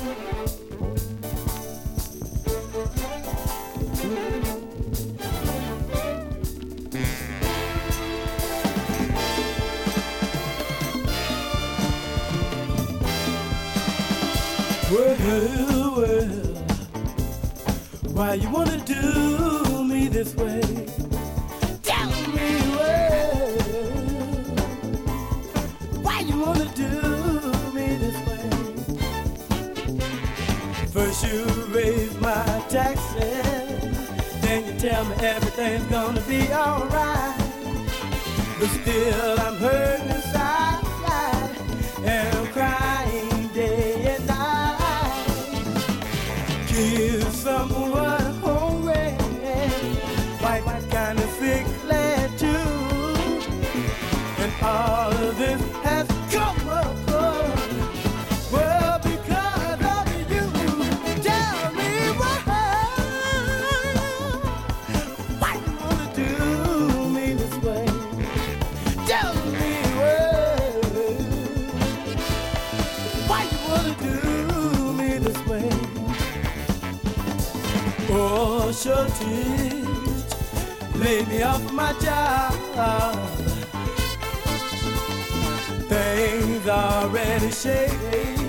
Well, why you wanna do me this way? Tell me, well, why you wanna do me this way? First you raise my taxes, then you tell me everything's gonna be alright. But still I'm hurting inside, and I'm crying day and night. Give someone hungry, white kind of sickly too. And all of this has come up, well, because of you. Tell me why you wanna do me this way? Tell me why you wanna do me this way? Oh, sure teach, lay me off my job. Things already shady.